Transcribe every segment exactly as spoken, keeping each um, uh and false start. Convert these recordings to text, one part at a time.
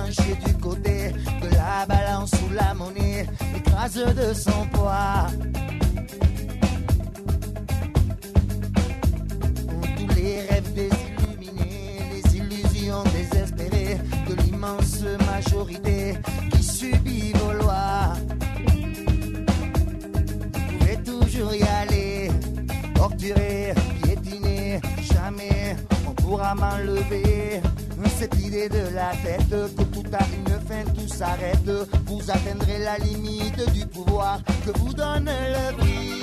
penché du côté de la balance où la monnaie écrase de son poids. Tous les rêves désilluminés, les illusions désespérées de l'immense majorité qui subit vos lois. Vous pouvez toujours y aller, torturer, piétiner, jamais on pourra m'enlever cette idée de la tête que tout a une fin, tout s'arrête. Vous atteindrez la limite du pouvoir que vous donne le bruit.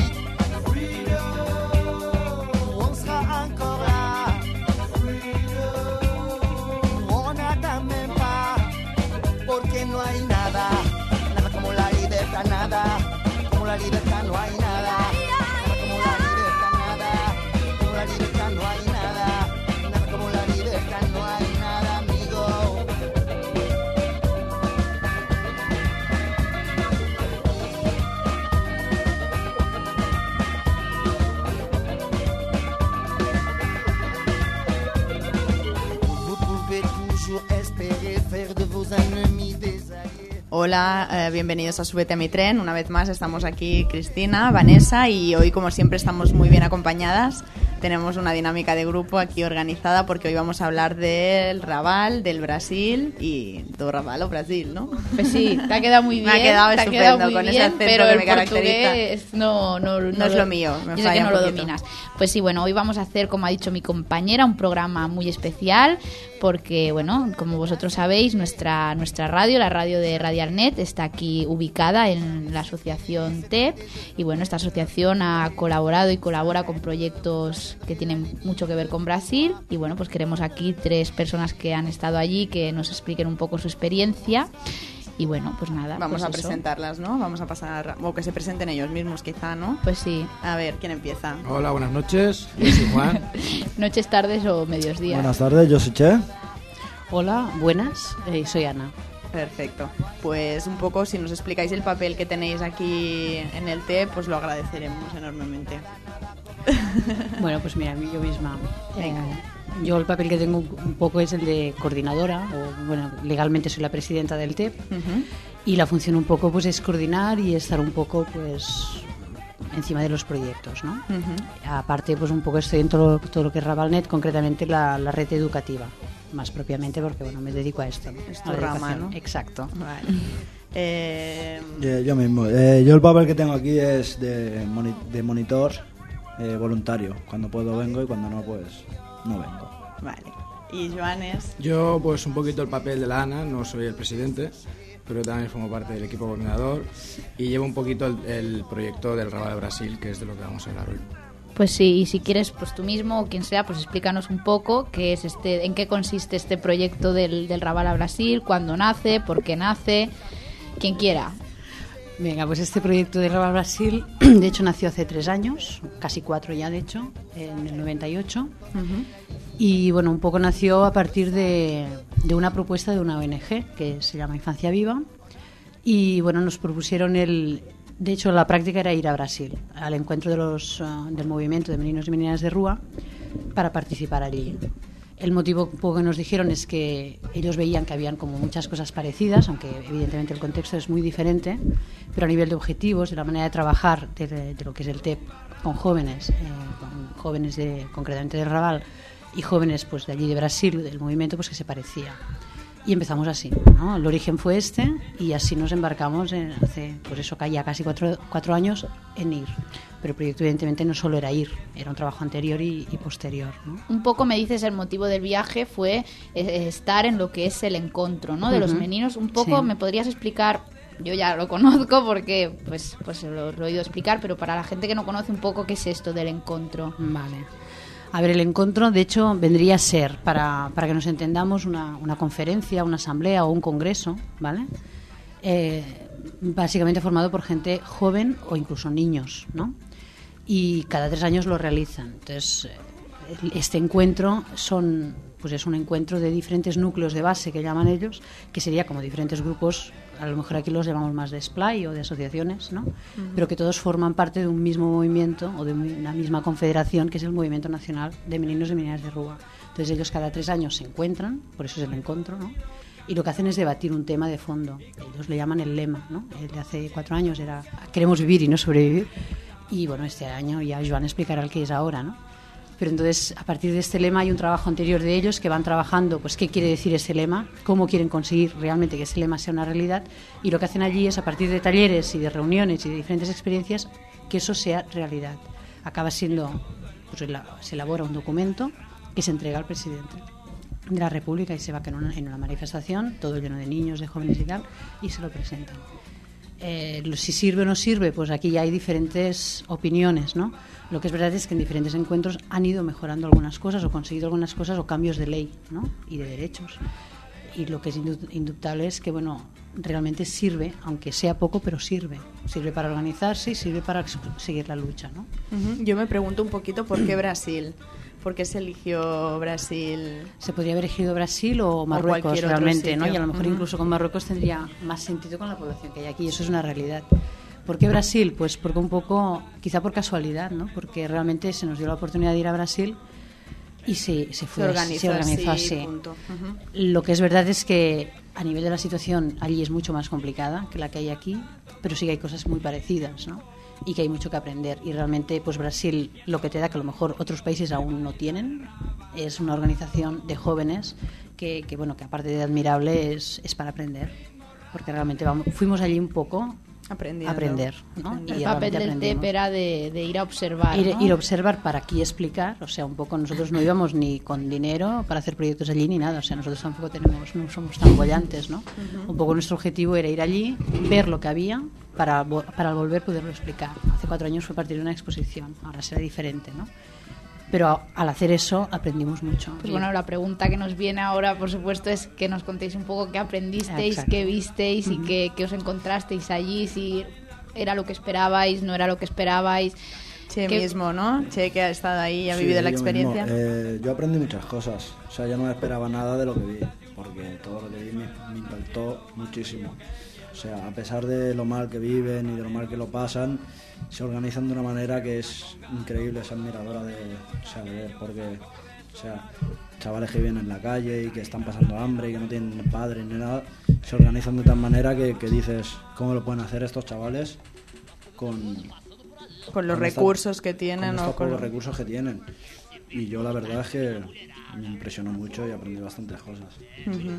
Freedom, on sera encore là. Freedom, on n'attend même pas, porque no hay nada, nada como la libertad, nada como la libertad, no hay nada, nada como la libertad, nada como la libertad, no hay nada, nada como la libertad, no hay nada, amigo. Vous pouvez toujours espérer faire de vos ennemis des alliés. Hola, eh, bienvenidos a Súbete a mi tren. Una vez más estamos aquí Cristina, Vanessa y hoy como siempre estamos muy bien acompañadas. Tenemos una dinámica de grupo aquí organizada porque hoy vamos a hablar del Raval, del Brasil y do Raval o Brasil, ¿no? Pues sí, te ha quedado muy bien. Me ha quedado te estupendo ha quedado muy con bien, ese acento pero que el me caracteriza. portugués no, no, no, No es lo mío, me yo sé falla que no un lo poquito. dominas. Pues sí, bueno, hoy vamos a hacer, como ha dicho mi compañera, un programa muy especial porque, bueno, como vosotros sabéis, nuestra, nuestra radio, la radio de Radialnet, está aquí ubicada en la asociación T E P y, bueno, esta asociación ha colaborado y colabora con proyectos que tienen mucho que ver con Brasil y, bueno, pues queremos aquí tres personas que han estado allí que nos expliquen un poco su experiencia. Y bueno, pues nada. Vamos pues a eso. presentarlas, ¿no? Vamos a pasar, o que se presenten ellos mismos quizá, ¿no? Pues sí. A ver, ¿quién empieza? Hola, buenas noches, yo soy Juan. Noches, tardes o medios días. Buenas tardes, yo soy Che. Hola, buenas, eh, soy Ana. Perfecto. Pues un poco, si nos explicáis el papel que tenéis aquí en el T E P, pues lo agradeceremos enormemente. Bueno, pues mira, yo misma. Venga. Eh, yo el papel que tengo un poco es el de coordinadora, o bueno, legalmente soy la presidenta del T E P, Uh-huh. y la función un poco pues es coordinar y estar un poco pues encima de los proyectos, ¿no? Uh-huh. Aparte, pues un poco estoy en todo, todo lo que es Ravalnet, concretamente la, la red educativa, más propiamente porque bueno, me dedico a esto, ¿no? Es tu A la rama, educación. ¿no? Exacto. Vale. Eh, Eh, yo mismo. Eh, yo el papel que tengo aquí es de, moni- de monitor eh, voluntario. Cuando puedo vengo y cuando no, pues no vengo. vale. Y Joanes. Yo, pues un poquito el papel de la Ana, no soy el presidente, pero también formo parte del equipo coordinador y llevo un poquito el, el proyecto del Raval de Brasil, que es de lo que vamos a hablar hoy. Pues sí, y si quieres, pues tú mismo o quien sea, pues explícanos un poco qué es este, en qué consiste este proyecto del, del Raval a Brasil, cuándo nace, por qué nace, quien quiera. Venga, pues este proyecto de Raval Brasil, de hecho, nació hace tres años, casi cuatro ya, de hecho, en el noventa y ocho. Uh-huh. Y bueno, un poco nació a partir de, de una propuesta de una O N G que se llama Infancia Viva. Y bueno, nos propusieron el... De hecho, la práctica era ir a Brasil, al encuentro de los, uh, del movimiento de meninos y meninas de Rúa, para participar allí. El motivo un poco que nos dijeron es que ellos veían que habían como muchas cosas parecidas, aunque evidentemente el contexto es muy diferente, pero a nivel de objetivos, de la manera de trabajar de, de lo que es el T E P con jóvenes, eh, con jóvenes de, concretamente del Raval y jóvenes pues de allí de Brasil, del movimiento, pues que se parecía. Y empezamos así, ¿no? El origen fue este y así nos embarcamos en, hace, pues eso, ya casi cuatro, cuatro años en ir. Pero el proyecto evidentemente no solo era ir, era un trabajo anterior y, y posterior, ¿no? Un poco me dices el motivo del viaje fue eh, estar en lo que es el encuentro, ¿no? De los Ujú. meninos. Un poco, Sí. ¿me podrías explicar? Yo ya lo conozco porque pues, pues lo, lo he oído explicar, pero para la gente que no conoce un poco, ¿qué es esto del encuentro? Vale. A ver, el encuentro, de hecho, vendría a ser, para, para que nos entendamos, una, una conferencia, una asamblea o un congreso, ¿vale? Eh, básicamente formado por gente joven o incluso niños, ¿no? Y cada tres años lo realizan. Entonces, eh, este encuentro son, pues es un encuentro de diferentes núcleos de base que llaman ellos, que sería como diferentes grupos, a lo mejor aquí los llamamos más de splay o de asociaciones, ¿no? Uh-huh. Pero que todos forman parte de un mismo movimiento o de una misma confederación, que es el Movimiento Nacional de Meninos y Meninas de Rúa. Entonces ellos cada tres años se encuentran, por eso es el encuentro, ¿no? y lo que hacen es debatir un tema de fondo. Ellos le llaman el lema, ¿no? El de hace cuatro años era queremos vivir y no sobrevivir, y bueno, este año ya Joan explicará el que es ahora, ¿no? Pero entonces, a partir de este lema hay un trabajo anterior de ellos que van trabajando, pues qué quiere decir ese lema, cómo quieren conseguir realmente que ese lema sea una realidad, y lo que hacen allí es, a partir de talleres y de reuniones y de diferentes experiencias, que eso sea realidad. Acaba siendo, pues se elabora un documento que se entrega al presidente de la República y se va en una, en una manifestación, todo lleno de niños, de jóvenes y tal, y se lo presentan. Eh, si sirve o no sirve, pues aquí ya hay diferentes opiniones, ¿no? Lo que es verdad es que en diferentes encuentros han ido mejorando algunas cosas o conseguido algunas cosas o cambios de ley, ¿no? Y de derechos. Y lo que es indubtable es que, bueno, realmente sirve, aunque sea poco, pero sirve. Sirve para organizarse y sirve para seguir la lucha, ¿no? Uh-huh. Yo me pregunto un poquito por qué Brasil. ¿Por qué se eligió Brasil? Se podría haber elegido Brasil o Marruecos o realmente, ¿no? Y a lo mejor uh-huh. incluso con Marruecos tendría más sentido con la población que hay aquí. Eso es una realidad. ¿Por qué Brasil? Pues porque un poco, quizá por casualidad, ¿no? Porque realmente se nos dio la oportunidad de ir a Brasil y se, se fue, se organizó, se organizó así. así. Uh-huh. Lo que es verdad es que a nivel de la situación allí es mucho más complicada que la que hay aquí, pero sí que hay cosas muy parecidas, ¿no? Y que hay mucho que aprender. Y realmente, pues Brasil lo que te da, que a lo mejor otros países aún no tienen, es una organización de jóvenes que, que bueno, que aparte de admirable es, es para aprender. Porque realmente vamos, fuimos allí un poco Aprendiendo. aprender, ¿no? El papel del T E P era de, de ir a observar, ir, ¿no? ir a observar para aquí explicar, o sea, un poco nosotros no íbamos ni con dinero para hacer proyectos allí ni nada, o sea, nosotros tampoco tenemos, no somos tan bollantes, ¿no? Uh-huh. Un poco nuestro objetivo era ir allí, ver lo que había para, para al volver poderlo explicar. Hace cuatro años fue partir de una exposición, ahora será diferente, ¿no? Pero al hacer eso aprendimos mucho. Pues bueno, la pregunta que nos viene ahora, por supuesto, es que nos contéis un poco qué aprendisteis, Exacto. qué visteis uh-huh. y qué, qué os encontrasteis allí, si era lo que esperabais, no era lo que esperabais. Che ¿Qué? mismo, ¿no? Che que ha estado ahí y ha sí, vivido la yo experiencia. Eh, yo aprendí muchas cosas, o sea, yo no esperaba nada de lo que vi, porque todo lo que vi me, me impactó muchísimo. O sea, a pesar de lo mal que viven y de lo mal que lo pasan, se organizan de una manera que es increíble, es admiradora de, o sea, de ver, porque, o sea, chavales que viven en la calle y que están pasando hambre y que no tienen padres ni nada, se organizan de tal manera que, que dices, ¿cómo lo pueden hacer estos chavales con, con los con recursos esta, que tienen? Con, estos, o con con los recursos que tienen. Y yo la verdad es que me impresionó mucho y aprendí bastantes cosas. Uh-huh.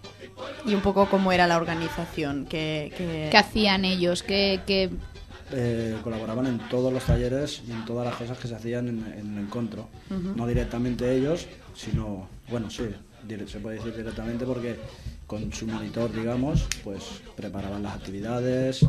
Y un poco cómo era la organización, ¿qué, qué... ¿Qué hacían ellos? ¿Qué, qué... Eh, colaboraban en todos los talleres y en todas las cosas que se hacían en, en el encuentro. Uh-huh. No directamente ellos, sino, bueno, sí, dire- se puede decir directamente porque con su monitor, digamos, pues preparaban las actividades.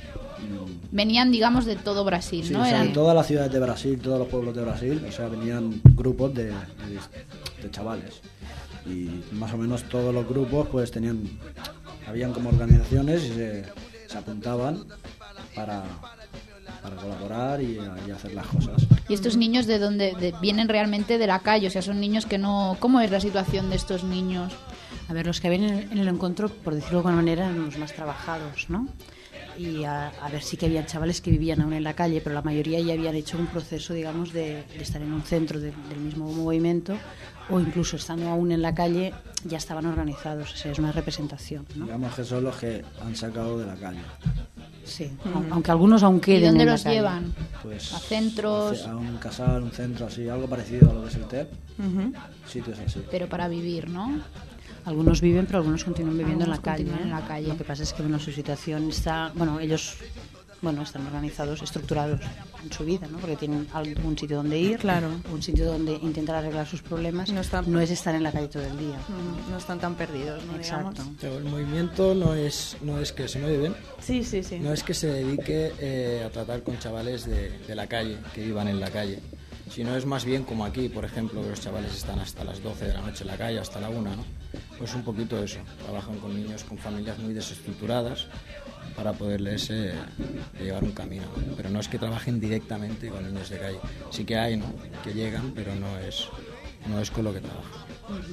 Venían, digamos, de todo Brasil, sí, ¿no? O sea, Eran... en todas las ciudades de Brasil, todos los pueblos de Brasil, o sea, venían grupos de, de, de chavales. Y más o menos todos los grupos pues tenían, habían como organizaciones y se, se apuntaban para, para colaborar y, y hacer las cosas. ¿Y estos niños de dónde de, vienen realmente de la calle? O sea, son niños que no... ¿Cómo es la situación de estos niños? A ver, los que vienen en el encuentro, por decirlo de alguna manera, eran los más trabajados, ¿no? Y a, a ver, sí que había chavales que vivían aún en la calle, pero la mayoría ya habían hecho un proceso, digamos, de, de estar en un centro de, del mismo movimiento, o incluso estando aún en la calle ya estaban organizados, o sea, es una representación, ¿no? Digamos que son los que han sacado de la calle. Sí, uh-huh. Aunque algunos aún queden. ¿Y dónde en los la calle. llevan? Pues ¿A centros? A un casal, un centro así, algo parecido a lo que es el T E P, uh-huh. sitios así. Pero para vivir, ¿no? Algunos viven, pero algunos continúan viviendo algunos en la calle. continúan ¿eh? en la calle. Lo que pasa es que bueno, su situación está, bueno, ellos, bueno, están organizados, estructurados en su vida, ¿no? Porque tienen algún sitio donde ir, claro, un sitio donde intentar arreglar sus problemas. No, están... no es estar en la calle todo el día. No están tan perdidos, ¿no? Exacto. Pero el movimiento no es no es que se me oye bien. Sí, sí, sí. No es que se dedique eh, a tratar con chavales de, de la calle, que vivan en la calle, sino es más bien como aquí, por ejemplo, que los chavales están hasta las doce de la noche en la calle, hasta la una, ¿no? Pues un poquito eso, trabajan con niños con familias muy desestructuradas para poderles eh, llevar un camino, ¿no? Pero no es que trabajen directamente con niños de calle, sí que hay, ¿no?, que llegan, pero no es, no es con lo que trabajan.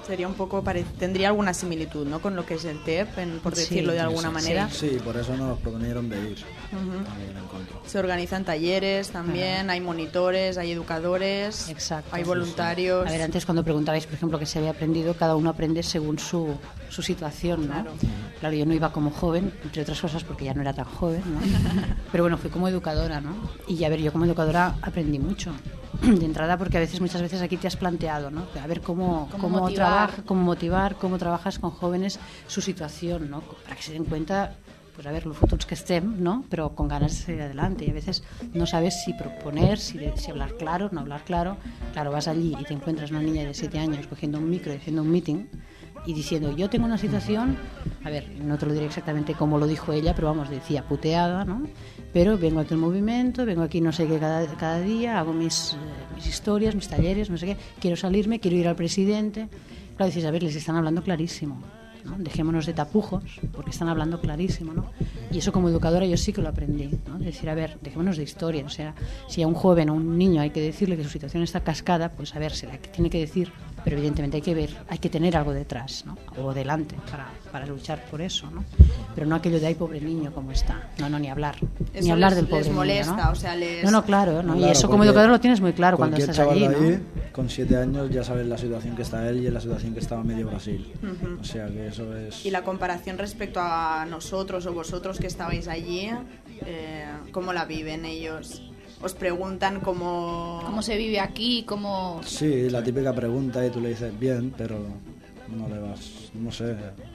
Sería un poco pare- tendría alguna similitud, ¿no? Con lo que es el T E P, en- por Sí, decirlo de alguna sí, manera. Sí, por eso nos proponieron de ir Ujú. al encuentro. Se organizan talleres también, hay monitores, hay educadores, Exacto. hay voluntarios. A ver, antes cuando preguntabais, por ejemplo, que se había aprendido, cada uno aprende según su, su situación, ¿no? Claro. Claro, yo no iba como joven, entre otras cosas porque ya no era tan joven, ¿no? Pero bueno, fui como educadora, ¿no? Y a ver, yo como educadora aprendí mucho. De entrada, porque a veces, muchas veces aquí te has planteado, ¿no? A ver cómo, Cómo cómo, motivar. trabaja, cómo motivar, cómo trabajas con jóvenes, su situación, ¿no? Para que se den cuenta, pues a ver, los futuros que estén, ¿no? Pero con ganas de seguir adelante. Y a veces no sabes si proponer, si, si hablar claro, no hablar claro. Claro, vas allí y te encuentras una niña de siete años cogiendo un micro y haciendo un meeting y diciendo, yo tengo una situación, a ver, no te lo diré exactamente como lo dijo ella, pero vamos, decía puteada, ¿no? Pero vengo aquí al movimiento, vengo aquí no sé qué cada, cada día, hago mis, eh, mis historias, mis talleres, no sé qué, quiero salirme, quiero ir al presidente. Claro, dices, a ver, les están hablando clarísimo, ¿no? Dejémonos de tapujos, porque están hablando clarísimo, ¿no? Y eso como educadora yo sí que lo aprendí, ¿no? Decir, a ver, dejémonos de historia, o sea, si a un joven o un niño hay que decirle que su situación está cascada, pues a ver, se la tiene que decir, pero evidentemente hay que ver, hay que tener algo detrás, ¿no? O delante para, para luchar por eso, ¿no? Pero no aquello de ay, pobre niño, ¿cómo está? No, no, ni hablar, Eso ni hablar les- del pobre les niño, molesta, ¿no? o sea, les- No, no, claro, ¿no? Y Claro, eso como porque educador lo tienes muy claro cuando cualquier estás chaval allí, ¿no? de ahí, con siete años, ya sabes la situación que está él y en la situación que estaba medio Brasil. Ujú. O sea que eso es... Y la comparación respecto a nosotros o vosotros que estabais allí, eh, ¿cómo la viven ellos? Os preguntan cómo... ¿Cómo se vive aquí? ¿Cómo...? Sí, la típica pregunta y tú le dices bien, pero no le vas, no sé.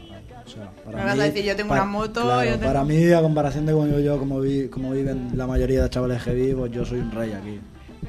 O sea, para Me vas mí, a decir, yo tengo una moto, claro, yo tengo- para mí, a comparación de como yo, yo como, vi, como viven la mayoría de chavales que vivo, yo soy un rey aquí.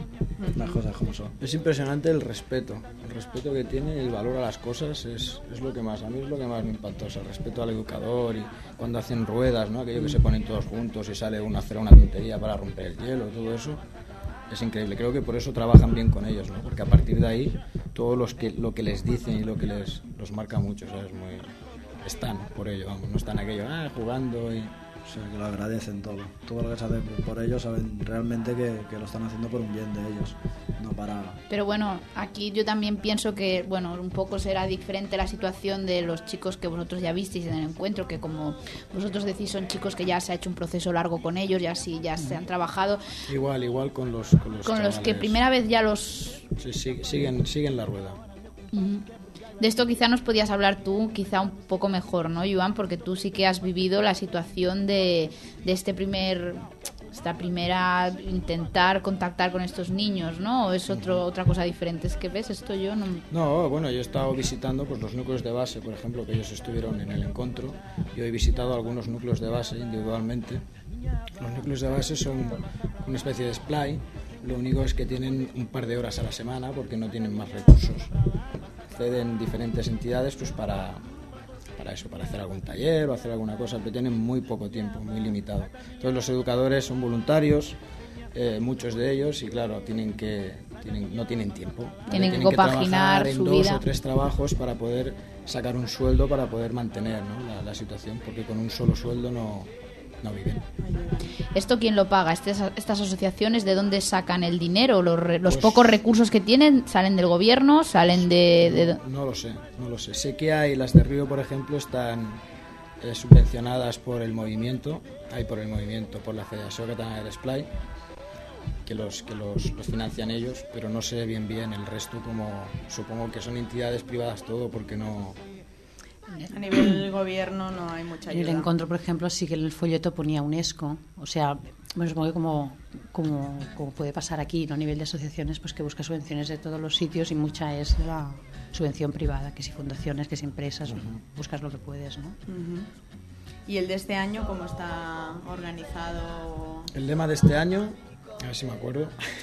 Las cosas como son. Es impresionante el respeto, el respeto que tiene y el valor a las cosas es, es lo que más, a mí es lo que más me impactó, o sea, el respeto al educador y cuando hacen ruedas, ¿no? Aquello que se ponen todos juntos y sale uno a hacer una tontería para romper el hielo, todo eso es increíble. Creo que por eso trabajan bien con ellos, ¿no? Porque a partir de ahí todo los que, lo que les dicen y lo que les los marca mucho, ¿sabes? Muy, están por ello, vamos, no están aquello, ah, jugando y... O sea, que lo agradecen todo. Todo lo que se hace por ellos saben realmente que, que lo están haciendo por un bien de ellos, no para... Pero bueno, aquí yo también pienso que, bueno, un poco será diferente la situación de los chicos que vosotros ya visteis en el encuentro, que como vosotros decís son chicos que ya se ha hecho un proceso largo con ellos, ya sí, ya se han trabajado, Igual, igual con los Con los, con los que chavales. primera vez ya los... Sí, sí, siguen, siguen la rueda. Ujú. De esto quizá nos podías hablar tú, quizá un poco mejor, ¿no, Joan? Porque tú sí que has vivido la situación de, de este primer, esta primera intentar contactar con estos niños, ¿no? ¿O es otro, otra cosa diferente? Es que ves, esto yo no... No, bueno, yo he estado visitando pues, los núcleos de base, por ejemplo, que ellos estuvieron en el encuentro. Yo he visitado algunos núcleos de base individualmente. Los núcleos de base son una especie de splay, lo único es que tienen un par de horas a la semana porque no tienen más recursos. Acceden diferentes entidades pues para, para eso, para hacer algún taller o hacer alguna cosa, pero tienen muy poco tiempo, muy limitado. Entonces los educadores son voluntarios, eh, muchos de ellos, y claro, tienen que tienen, no tienen tiempo. ¿vale? Tienen que compaginar trabajar en su dos vida. o tres trabajos para poder sacar un sueldo para poder mantener, ¿no? la, la situación, porque con un solo sueldo no, no viven. ¿Esto quién lo paga? ¿Estas, estas asociaciones de dónde sacan el dinero? ¿Los, re- los Pues- pocos recursos que tienen salen del gobierno? ¿Salen de...? de- No, no lo sé, no lo sé. Sé que hay, las de Río, por ejemplo, están eh, subvencionadas por el movimiento, hay por el movimiento, por la Federación Catalana de Esplai, que los que los, los financian ellos, pero no sé bien bien el resto, como supongo que son entidades privadas todo, porque no... A nivel gobierno no hay mucha En el ayuda. encuentro, por ejemplo, sí que en el folleto ponía UNESCO, o sea, bueno, supongo que como, como, como puede pasar aquí, ¿no? A nivel de asociaciones, pues que busca subvenciones de todos los sitios y mucha es la subvención privada, que si fundaciones, que si empresas, buscas lo que puedes, ¿no? Ujú. ¿Y el de este año cómo está organizado? El lema de este año, a ver si me acuerdo,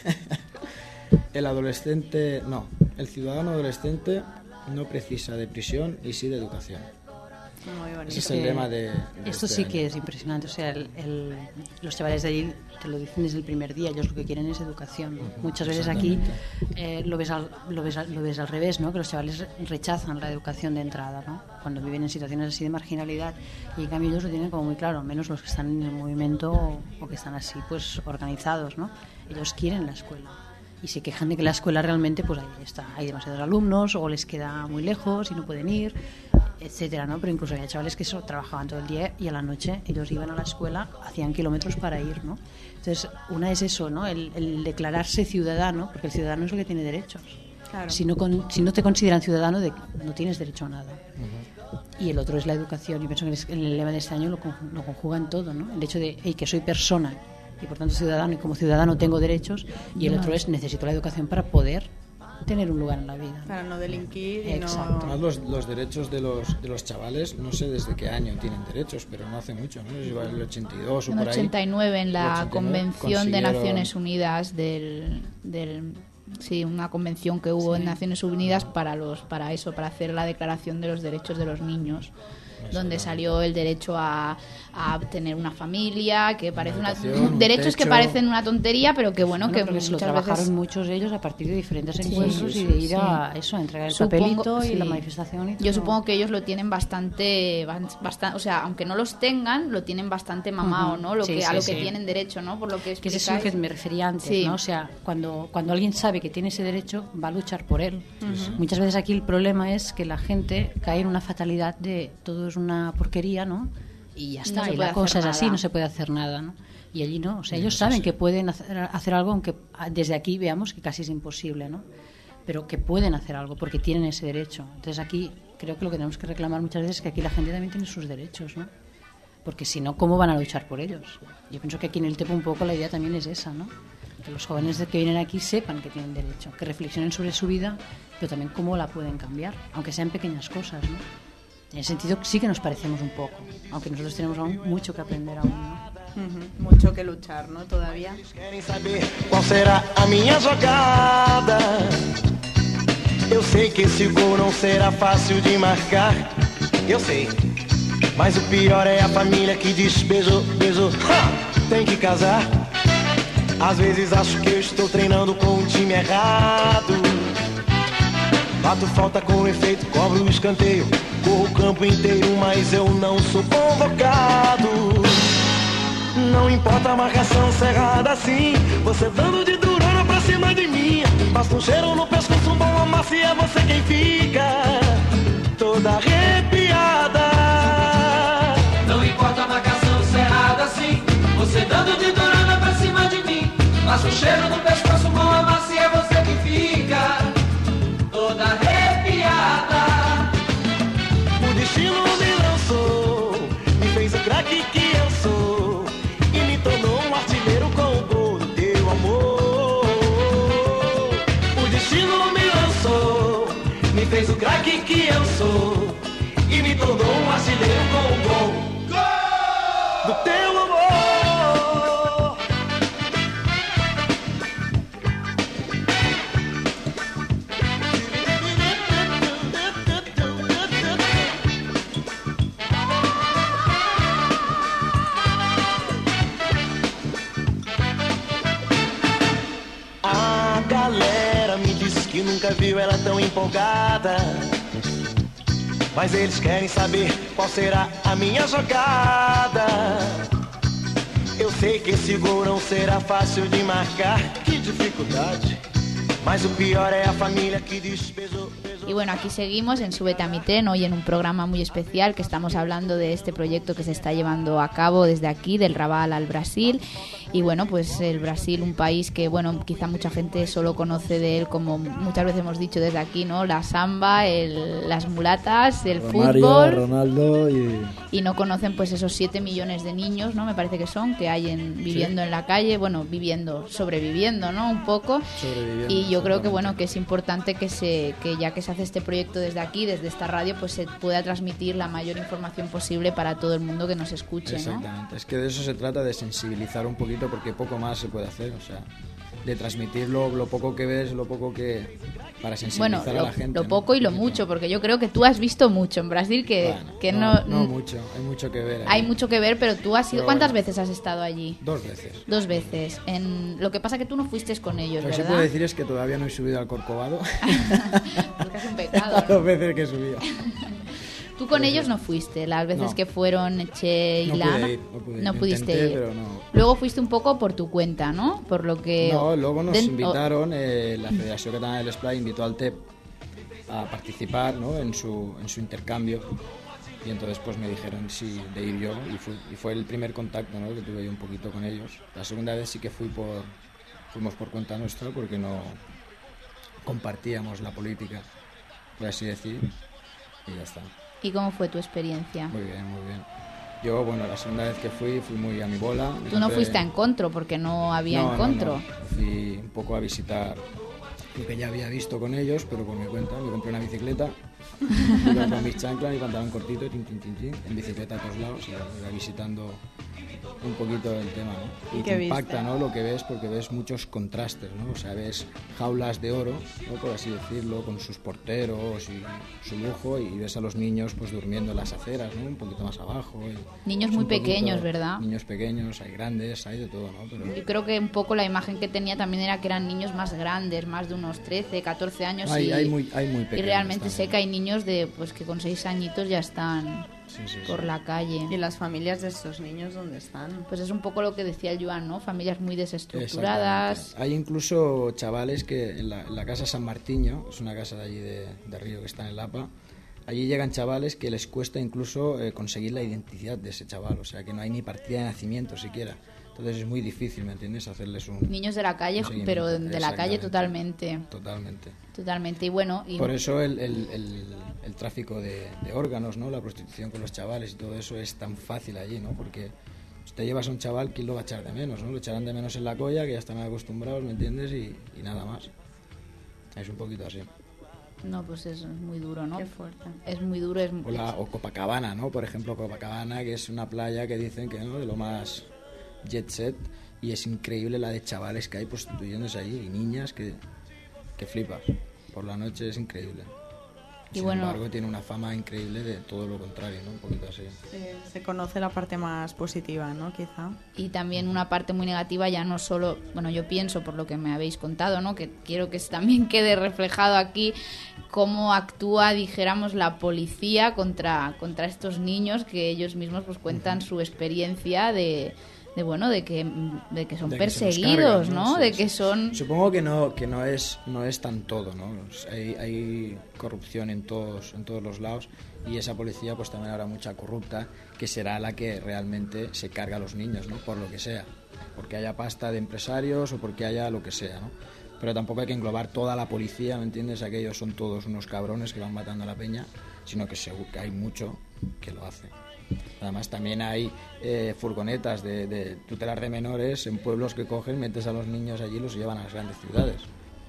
el adolescente, no, el ciudadano adolescente no precisa de prisión y sí de educación. Muy bonito. Ese es Es el que lema de, de Esto este sí año. que es impresionante, o sea, el, el- los chavales de allí te lo dicen desde el primer día, ellos lo que quieren es educación, ¿no? Muchas veces aquí eh, lo, ves al, lo, ves al, lo ves al revés, ¿no? Que los chavales rechazan la educación de entrada, ¿no? Cuando viven en situaciones así de marginalidad, y en cambio ellos lo tienen como muy claro, al menos los que están en el movimiento o, o que están así pues organizados, ¿no? Ellos quieren la escuela. y se quejan de que la escuela realmente pues ahí está, hay demasiados alumnos o les queda muy lejos y no pueden ir, etcétera, ¿no? Pero incluso había chavales que eso, trabajaban todo el día y a la noche ellos iban a la escuela, hacían kilómetros para ir, ¿no? Entonces, una es eso, ¿no? El, el declararse ciudadano, porque el ciudadano es el que tiene derechos. Claro. Si no con, si no te consideran ciudadano, de, no tienes derecho a nada. Uh-huh. Y el otro es la educación. Y pienso que en el lema de este año lo, lo conjugan todo, ¿no? El hecho de hey, que soy persona y por tanto ciudadano, y como ciudadano tengo derechos, y el no. otro es necesito la educación para poder tener un lugar en la vida. Para no delinquir y Exacto. no... Además, los, los derechos de los, de los chavales, no sé desde qué año tienen derechos, pero no hace mucho, ¿no? Es igual el ochenta y dos o en por ahí. ochenta y nueve en la ochenta y nueve Convención de Naciones Unidas del... del sí, una convención que hubo sí. en Naciones Unidas para los para eso, para hacer la declaración de los derechos de los niños. Donde salió el derecho a, a tener una familia, que parece una, un derechos techo. que parecen una tontería, pero que bueno, no, que muchas lo trabajaron veces... muchos de ellos a partir de diferentes encuentros sí, sí, y de ir sí. a eso, a entregar el supongo, papelito y sí. la manifestación. Y Yo supongo que ellos lo tienen bastante, bastante, o sea, aunque no los tengan, lo tienen bastante mamado, uh-huh. ¿no? Lo sí, que sí, a lo sí. que tienen derecho, ¿no? Por lo que que es eso que me refería antes, sí. ¿no? O sea, cuando cuando alguien sabe que tiene ese derecho, va a luchar por él. Uh-huh. Muchas veces aquí el problema es que la gente cae en una fatalidad de todo es una porquería, ¿no? Y ya está, no y la cosa es así, no se puede hacer nada, ¿no? Y allí no, o sea, ellos saben que pueden hacer, hacer algo, aunque desde aquí veamos que casi es imposible, ¿no? Pero que pueden hacer algo porque tienen ese derecho. Entonces aquí creo que lo que tenemos que reclamar muchas veces es que aquí la gente también tiene sus derechos, ¿no? Porque si no, ¿cómo van a luchar por ellos? Yo pienso que aquí en el Tepo un poco la idea también es esa, ¿no? Que los jóvenes que vienen aquí sepan que tienen derecho, que reflexionen sobre su vida, pero también cómo la pueden cambiar, aunque sean pequeñas cosas, ¿no? En ese sentido sí que nos parecemos un poco, aunque nosotros tenemos aún mucho que aprender aún, ¿no? Uh-huh. Mucho que luchar, ¿no? Todavía. Querem saber qual será a minha jogada. Eu sei que esse gol não será fácil de marcar. Eu sei, mas o pior é a família que diz beijo, beijo, ha, tem que casar. Às vezes acho que eu estou treinando com o time errado. Bato falta com efeito, cobro o escanteio, corro o campo inteiro, mas eu não sou convocado. Não importa a marcação cerrada assim, você dando de durona pra cima de mim. Basta um cheiro no pescoço, um bom amasso e é você quem fica toda arrepiada. Não importa a marcação cerrada assim, você dando de durona pra cima de mim. Basta um cheiro no pescoço, um bom amasso e é você quem fica toda arrepiada. O destino me lançou, me fez o craque que eu sou e me tornou um artilheiro com o gol do teu amor. O destino me lançou, me fez o craque que eu sou e me tornou um artilheiro com o gol, gol do teu amor. Que nunca viu ela tão empolgada, mas eles querem saber qual será a minha jogada. Eu sei que esse gol não será fácil de marcar, que dificuldade, mas o pior é a família que despejou. Y bueno, aquí seguimos en Súbete a mi tren, hoy en un programa muy especial que estamos hablando de este proyecto que se está llevando a cabo desde aquí, del Raval al Brasil. Y bueno, pues el Brasil, un país que, bueno, quizá mucha gente solo conoce de él, como muchas veces hemos dicho desde aquí, ¿no? La samba, el, las mulatas, el Romario, fútbol. Ronaldo y... Y no conocen pues esos siete millones de niños, ¿no? Me parece que son, que hay en, viviendo sí. en la calle, bueno, viviendo, sobreviviendo, ¿no? Un poco. Y yo creo que, bueno, que es importante que se que ya que se hace este proyecto desde aquí, desde esta radio, pues se pueda transmitir la mayor información posible para todo el mundo que nos escuche, ¿no? Exactamente, es que de eso se trata, de sensibilizar un poquito, porque poco más se puede hacer, o sea, de transmitir lo, lo poco que ves, lo poco que... para sensibilizar bueno, lo, a la gente. lo ¿no? poco y lo mucho, porque yo creo que tú has visto mucho en Brasil, que, bueno, que no, no... no mucho, hay mucho que ver. Ahí. Hay mucho que ver, pero tú has ido... Pero ¿Cuántas bueno, veces has estado allí? Dos veces. Dos veces. En... Lo que pasa que tú no fuiste con ellos, Lo que ¿verdad? sí puedo decir es que todavía no he subido al Corcovado. Porque es un pecado, Las ¿no? dos veces que he subido. Tú con Por ellos ejemplo. no fuiste, las veces No. que fueron Che y No Lana. pude ir, no pude ir. No Lo pudiste intenté, ir. pero no. Luego fuiste un poco por tu cuenta, ¿no? Por lo que... No, luego nos Den- invitaron, eh, la Federación Catalana del Esplai invitó al T E P a participar, ¿no? en, su, en su intercambio, y entonces pues me dijeron sí, de ir yo, y, fui, y fue el primer contacto, ¿no? que tuve yo un poquito con ellos. La segunda vez sí que fui por, fuimos por cuenta nuestra porque no compartíamos la política, por así decir, y ya está. ¿Y cómo fue tu experiencia? Muy bien, muy bien. Yo, bueno, la segunda vez que fui, fui muy a mi bola. Me Tú no compré- fuiste a Encontro porque no había No, no, Encontro. no. Fui un poco a visitar lo que ya había visto con ellos, pero por mi cuenta. Me compré una bicicleta, iba con mis chanclas y pantalón cortito, tin, tin, tin, tin, en bicicleta a todos lados, y iba visitando un poquito el tema, ¿no? ¿Y Y qué te impacta, viste? ¿no? Lo que ves, porque ves muchos contrastes, ¿no? O sea, ves jaulas de oro, ¿no? Por así decirlo, con sus porteros y su lujo, y ves a los niños pues durmiendo en las aceras, ¿no? Un poquito más abajo. y Niños es muy un poquito- pequeños, ¿verdad? Niños pequeños, hay grandes, hay de todo, ¿no? Pero Yo creo que un poco la imagen que tenía también era que eran niños más grandes, más de unos trece, catorce años. hay, y, hay muy, hay muy y pequeños realmente sé también. que hay niños de pues que con seis añitos ya están Sí, sí, sí. por la calle. ¿Y las familias de estos niños dónde están? Pues es un poco lo que decía el Joan, ¿no? Familias muy desestructuradas. Exactamente. Hay incluso chavales que en la, en la casa San Martiño, es una casa de allí de, de Río que está en el Lapa, allí llegan chavales que les cuesta incluso eh, conseguir la identidad de ese chaval, o sea que no hay ni partida de nacimiento siquiera. Entonces es muy difícil, ¿me entiendes? Hacerles un... Niños de la calle, un seguimiento. pero de la calle Exactamente. totalmente. Totalmente. Totalmente. Y bueno, y Por eso el, el, el, el tráfico de, de órganos, ¿no? La prostitución con los chavales y todo eso es tan fácil allí, ¿no? Porque si te llevas a un chaval, ¿quién lo va a echar de menos, no? Lo echarán de menos en la colla, que ya están acostumbrados, ¿me entiendes? Y, y nada más. Es un poquito así. no, pues es muy duro, ¿no? Qué fuerte. Es muy duro, es O, la, o Copacabana, ¿no? Por ejemplo, Copacabana, que es una playa que dicen que, ¿no? De lo más jet set, y es increíble la de chavales que hay prostituyéndose allí, y niñas que, que flipas. Por la noche es increíble. Y Sin bueno- embargo, tiene una fama increíble de todo lo contrario, ¿no? Un poquito así. Eh, se conoce la parte más positiva, ¿no? Quizá. y también una parte muy negativa ya no solo, bueno, yo pienso por lo que me habéis contado, ¿no? Que quiero que también quede reflejado aquí cómo actúa, dijéramos, la policía contra, contra estos niños que ellos mismos pues cuentan su experiencia de, de bueno, de que, de que son De que se nos perseguidos, cargan, ¿no? Sí, de sí. que son... Supongo que no que no es no es tan todo, ¿no? Hay, hay corrupción en todos en todos los lados, y esa policía pues también habrá mucha corrupta, que será la que realmente se carga a los niños, ¿no? Por lo que sea, porque haya pasta de empresarios o porque haya lo que sea, ¿no? Pero tampoco hay que englobar toda la policía, ¿me entiendes? Aquellos son todos unos cabrones que van matando a la peña, sino que seguro que hay mucho que lo hace. Además también hay eh, furgonetas de, de tutelar de menores en pueblos que cogen, metes a los niños allí y los llevan a las grandes ciudades.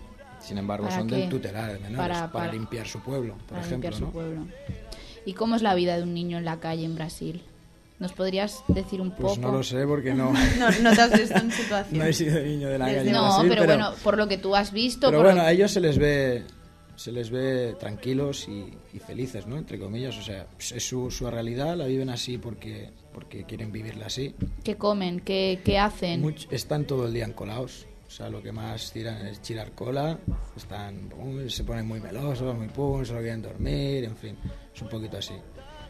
Sin embargo, ¿Para son qué? del tutelar de menores, Para- para, para- limpiar su pueblo, por para ejemplo, limpiar su ¿no? pueblo. ¿Y cómo es la vida de un niño en la calle en Brasil? ¿Nos podrías decir un Pues poco? no lo sé porque no, No, no te has visto en situación. no he sido niño de la Desde- calle. en No, Brasil, pero, bueno, por lo que tú has visto... Pero por bueno, lo- a ellos se les ve se les ve tranquilos y, y felices, ¿no? Entre comillas, o sea, es su, su realidad, la viven así porque porque quieren vivirla así. ¿Qué comen? ¿Qué, qué hacen? Much- están todo el día encolados, o sea, lo que más tiran es chirar cola, están pum, se ponen muy melosos, muy pum, solo quieren dormir, en fin, es un poquito así.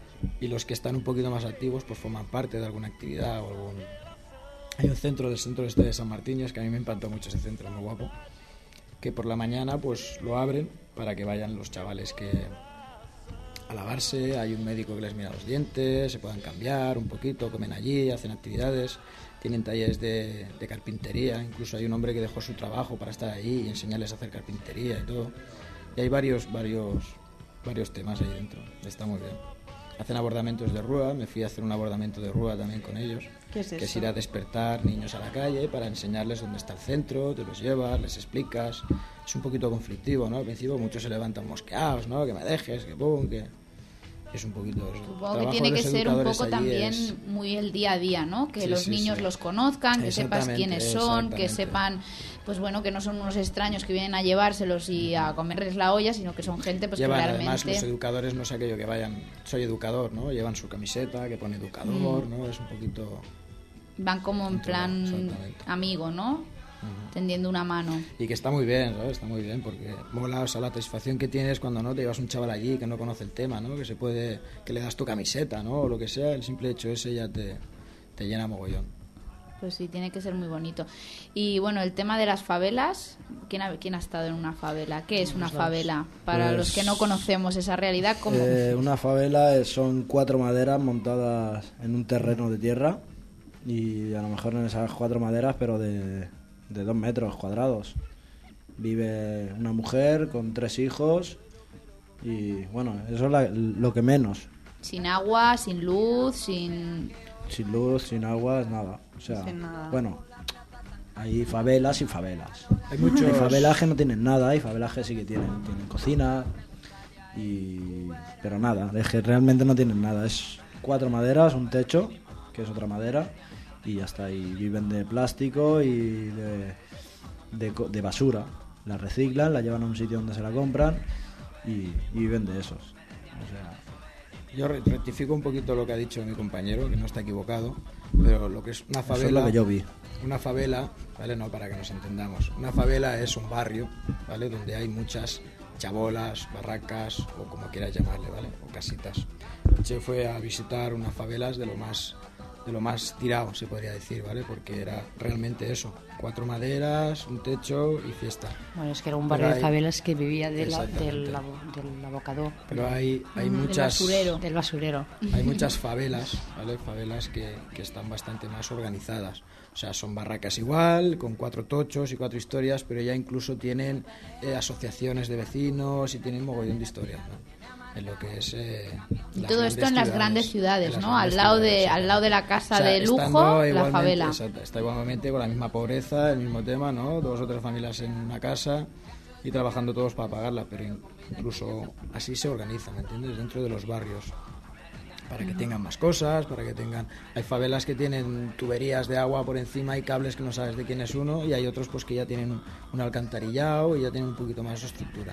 Y los que están un poquito más activos pues forman parte de alguna actividad o algún... Hay un centro del centro este de San Martín, es que a mí me impactó mucho ese centro, muy guapo, que por la mañana pues lo abren para que vayan los chavales que a lavarse, hay un médico que les mira los dientes, se puedan cambiar un poquito, comen allí, hacen actividades, tienen talleres de, de carpintería, incluso hay un hombre que dejó su trabajo para estar allí y enseñarles a hacer carpintería y todo. Y hay varios, varios, varios temas ahí dentro, está muy bien. Hacen abordamientos de rúa, me fui a hacer un abordamiento de rúa también con ellos, ¿Qué es que es eso? ir a despertar niños a la calle para enseñarles dónde está el centro, te los llevas, les explicas. Es un poquito conflictivo, ¿no? Al principio muchos se levantan mosqueados, ¿no? Que me dejes, que pum, que... Es un poquito eso. Supongo El que trabajo tiene de que los ser un educadores poco allí también es- muy el día a día, ¿no? Que Sí, los sí, niños sí. los conozcan, que sepas Exactamente, quiénes son, que exactamente. sepan, pues bueno, que no son unos extraños que vienen a llevárselos y a comerles la olla, sino que son gente pues Llevan, que además, realmente... los educadores no es aquello que vayan, soy educador, ¿no? Llevan su camiseta que pone educador, Mm. ¿no? Es un poquito... Van como en Dentro, plan exactamente. amigo, ¿no? tendiendo una mano. Y que está muy bien, ¿sabes? Está muy bien porque mola, o sea, la satisfacción que tienes cuando no te llevas un chaval allí que no conoce el tema, ¿no? Que se puede, que le das tu camiseta, ¿no? O lo que sea, el simple hecho ese ya te, te llena mogollón. Pues sí, tiene que ser muy bonito. Y bueno, el tema de las favelas, ¿quién ha, quién ha estado en una favela? ¿Qué es una favela? Para Pues, los que no conocemos esa realidad, ¿cómo? Eh, una favela es- son cuatro maderas montadas en un terreno de tierra y a lo mejor en esas cuatro maderas, pero de, de dos metros cuadrados. Vive una mujer con tres hijos y bueno, eso es la- lo que menos. Sin agua, sin luz, sin... Sin luz, sin agua, nada. O sea, Sin nada. bueno, hay favelas y favelas. Hay muchos... Hay favelas que no tienen nada, hay favelas que sí que tienen, tienen cocina, y pero nada, es que realmente no tienen nada. Es cuatro maderas, un techo, que es otra madera, y ya está. Y viven de plástico y de, de, co- de basura. La reciclan, la llevan a un sitio donde se la compran y, y viven de esos. O sea, Yo re- rectifico un poquito lo que ha dicho mi compañero, que no está equivocado, pero lo que es una eso es favela... lo que yo vi. Una favela, ¿vale? No, para que nos entendamos. Una favela es un barrio, ¿vale? Donde hay muchas chabolas, barracas o como quieras llamarle, ¿vale? O casitas. Che fue a visitar unas favelas de lo más de lo más tirado, se podría decir, ¿vale? Porque era realmente eso, cuatro maderas, un techo y fiesta. Bueno, es que era un Pero barrio de hay- favelas que vivía de la- Exactamente. del, lavo- del abocador, Pero hay hay Mm, del muchas basurero. del basurero. hay muchas favelas, ¿vale? Favelas que, que están bastante más organizadas. O sea, son barracas igual, con cuatro tochos y cuatro historias, pero ya incluso tienen eh, asociaciones de vecinos y tienen mogollón de historias, ¿no? En lo que es... eh, Y las todo esto grandes en las grandes en ciudades, las ¿no? Al grandes lado de ciudades, al lado de la casa O sea, de lujo, estando la igualmente- favela. exacto, está igualmente con la misma pobreza, el mismo tema, ¿no? Dos o tres familias en una casa y trabajando todos para pagarla, pero in- incluso así se organiza, ¿me entiendes? Dentro de los barrios. Para que tengan más cosas, para que tengan... Hay favelas que tienen tuberías de agua por encima y cables que no sabes de quién es uno, y hay otros pues que ya tienen un, un alcantarillado y ya tienen un poquito más de estructura,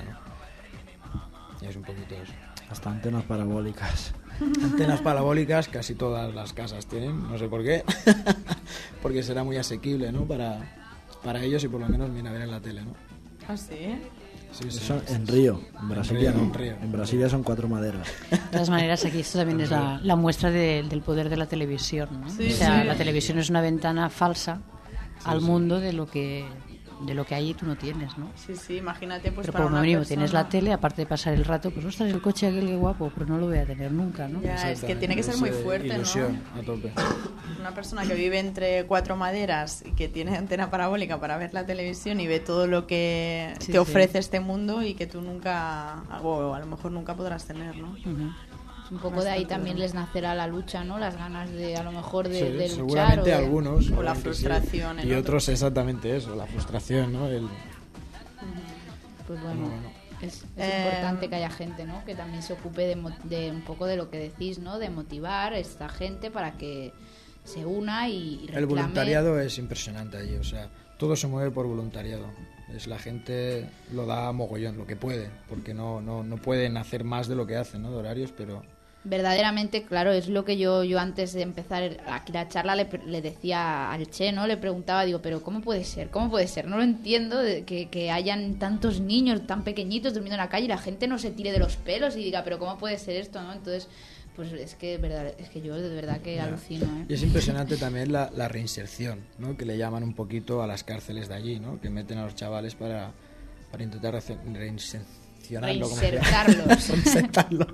¿no? Y es un poquito eso. Hasta antenas parabólicas. Antenas parabólicas casi todas las casas tienen, no sé por qué, porque será muy asequible, ¿no? Para, para ellos y por lo menos viene a ver en la tele, ¿no? ¿Ah, sí? Sí, sí. Eso en Río, en Brasilia Río, no. en Río. En Brasilia son cuatro maderas. De todas maneras, aquí esto también es la, la muestra de- del poder de la televisión, ¿no? Sí, o sea, sí. la televisión es una ventana falsa al mundo de lo que de lo que hay y tú no tienes, ¿no? Sí, sí, imagínate pues Pero para como una mínimo persona... tienes la tele, aparte de pasar el rato, pues ostras, el coche aquel que guapo, pero no lo voy a tener nunca, ¿no? Ya, es que tiene que ser muy Esa fuerte, ilusión, ¿no? a tope. Una persona que vive entre cuatro maderas y que tiene antena parabólica para ver la televisión y ve todo lo que Sí, te sí. ofrece este mundo y que tú nunca, o a lo mejor nunca podrás tener, ¿no? Ujú. Un poco de ahí también les nacerá la lucha, ¿no? Las ganas de, a lo mejor, de, Sí, de luchar. seguramente o de- algunos. O la seguramente sí. frustración en Y otros. otros exactamente eso, la frustración, ¿no? El, Pues bueno, Bueno. es, es Eh, importante que haya gente, ¿no? Que también se ocupe de, mo- de un poco de lo que decís, ¿no? De motivar a esta gente para que se una y, y reclame. el voluntariado es impresionante allí, o sea, todo se mueve por voluntariado. Es la gente lo da mogollón, lo que puede, porque no, no, no pueden hacer más de lo que hacen, ¿no? De horarios, pero... Verdaderamente, claro, es lo que yo yo antes de empezar aquí la charla le, pre- le decía al Che, ¿no? Le preguntaba, digo, pero ¿cómo puede ser? ¿Cómo puede ser? No lo entiendo de que, que hayan tantos niños tan pequeñitos durmiendo en la calle y la gente no se tire de los pelos y diga, pero ¿cómo puede ser esto, no? Entonces, pues es que, verdad, es que yo de verdad que Ya. alucino, ¿eh? Y es impresionante también la, la reinserción, ¿no? Que le llaman un poquito a las cárceles de allí, ¿no? Que meten a los chavales para, para intentar rece- reinsercionarlo. como se llama. Reinsertarlos. Reinsertarlo.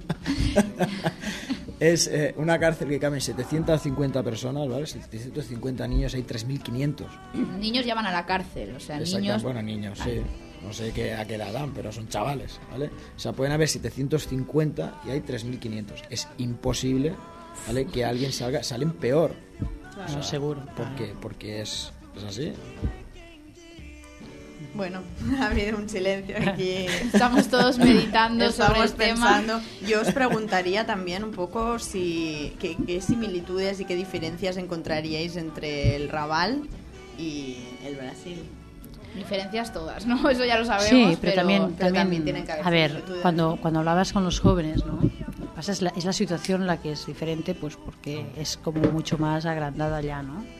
Es eh, una cárcel que caben setecientas cincuenta personas, ¿vale? setecientos cincuenta niños, hay tres mil quinientos. Niños ya van a la cárcel, o sea, Exacto, niños... bueno, niños, sí. No sé qué, a qué edad dan, pero son chavales, ¿vale? O sea, pueden haber setecientos cincuenta y hay tres mil quinientos. Es imposible, ¿vale? Que alguien salga, salen peor. No, seguro. Porque, porque es, es así. Bueno, ha habido un silencio aquí. Estamos todos meditando sobre Estamos el pensando. tema. Yo os preguntaría también un poco si qué, qué similitudes y qué diferencias encontraríais entre el Raval y el Brasil. Diferencias todas, ¿no? Eso ya lo sabemos, Sí, pero, pero, también, pero también, también tienen que haber a ver, similitudes. cuando, cuando hablabas con los jóvenes, ¿no? Pasa es la, es la situación la que es diferente, pues porque es como mucho más agrandada ya, ¿no?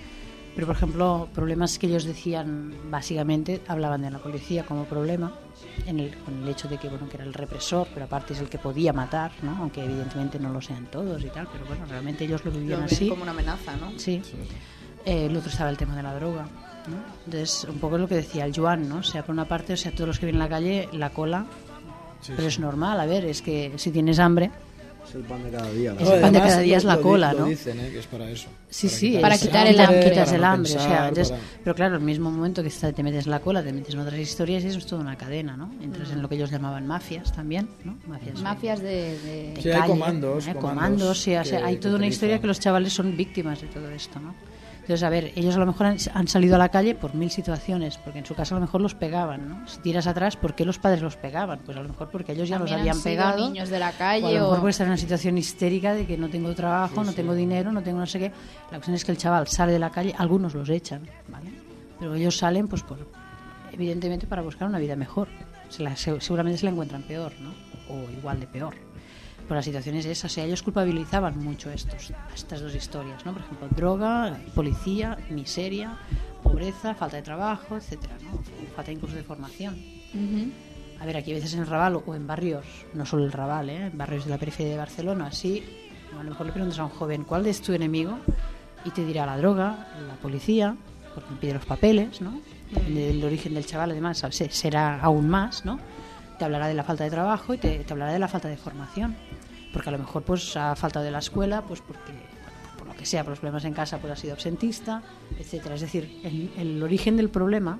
Pero, por ejemplo, problemas que ellos decían, básicamente, hablaban de la policía como problema, en el, con el hecho de que, bueno, que era el represor, pero aparte es el que podía matar, ¿no? Aunque evidentemente no lo sean todos y tal, pero bueno, realmente ellos lo vivían Lo ven así. como una amenaza, ¿no? Sí. Eh, el otro estaba el tema de la droga, ¿no? Entonces, un poco lo que decía el Joan, ¿no? O sea, por una parte, o sea, todos los que vienen a la calle, la cola, Sí, pero sí. es normal, a ver, es que si tienes hambre, Es el pan de cada día. Es el pan de cada día es la lo, cola, lo ¿no? dicen, ¿eh? Que es para eso. sí, para sí, Para es- quitar el hambre, quitas para el no hambre, o sea, pensar, entonces, para- pero claro, el mismo momento que está- te metes en la cola, te metes en otras historias y eso es toda una cadena, ¿no? Entonces, en lo que ellos llamaban mafias también, ¿no? Mafias. Mafias de... de- de Sí, hay calle, comandos, ¿eh? comandos comandos, sí, o sea, que- hay que toda una historia utilizan. que los chavales son víctimas de todo esto, ¿no? Entonces, a ver, ellos a lo mejor han, han salido a la calle por mil situaciones, porque en su casa a lo mejor los pegaban, ¿no? Si tiras atrás, ¿por qué los padres los pegaban? Pues a lo mejor porque ellos ya los También habían han sido pegado. niños de la O a calle lo mejor o... puede estar en una situación histérica de que no tengo trabajo, no tengo dinero, no tengo no sé qué. La cuestión es que el chaval sale de la calle, algunos los echan, ¿vale? Pero ellos salen, pues, por, evidentemente para buscar una vida mejor. Se la- se- seguramente se la encuentran peor, ¿no? O igual de peor. Pero la situación es esa. O sea, ellos culpabilizaban mucho estos, estas dos historias, ¿no? Por ejemplo, droga, policía, miseria, pobreza, falta de trabajo, etcétera, ¿no? Falta incluso de formación. Ujú. A ver, aquí a veces en el Raval o en barrios, no solo el Raval, ¿eh? En barrios de la periferia de Barcelona, así, a lo mejor le preguntas a un joven, ¿cuál es tu enemigo? Y te dirá la droga, la policía, porque pide los papeles, ¿no? Depende del origen del chaval, además, se- será aún más, ¿no? Te hablará de la falta de trabajo y te, te hablará de la falta de formación. Porque a lo mejor pues ha faltado de la escuela, pues porque, bueno, pues por lo que sea, por los problemas en casa, pues ha sido absentista, etcétera. Es decir, el, el origen del problema